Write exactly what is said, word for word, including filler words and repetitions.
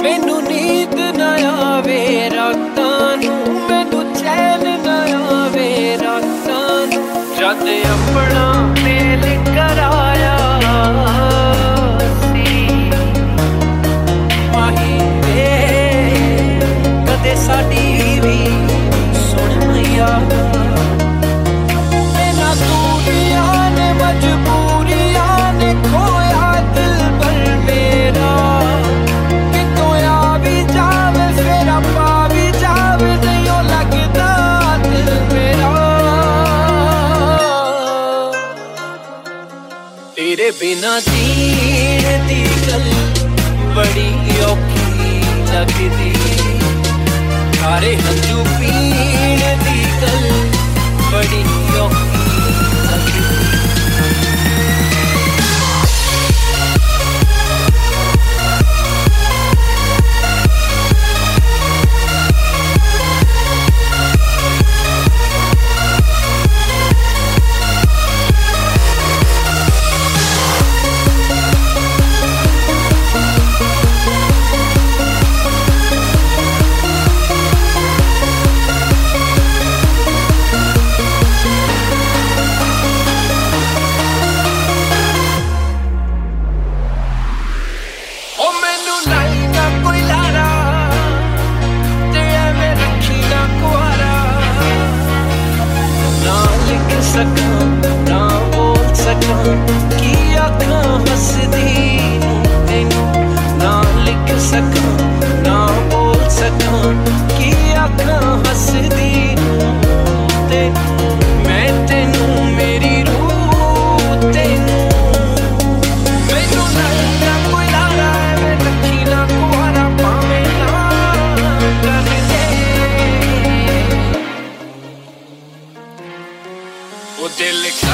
मैनू नींद ना आवे रातां नूं, मैनू चैन ना आवे रातां नूं, जद अपना मेल कराया सी माही वे कदे साडी भी सुन मैया। मैना दूरिया ने मजबूरिया ने खोया दिल भर मेरा, कितों आ भी जावे फिर पा भी जावे, नहीं लगदा दिल मेरा। तेरे बिना जीण दी गल बड़ी औखी लगदी, सारे हंजू पीण दी गल बड़ी औखी लगदी। ना बोल सकां की आखां हसदी तेनू, ना लिख सकां ना बोल सकां की आखां हसदी तेनू, मैं तेनू मेरी रूह तेनू। मैनू लगदा कोई लारा मैं रखी ना कुआरा पावें ना कर दे, ओ दिल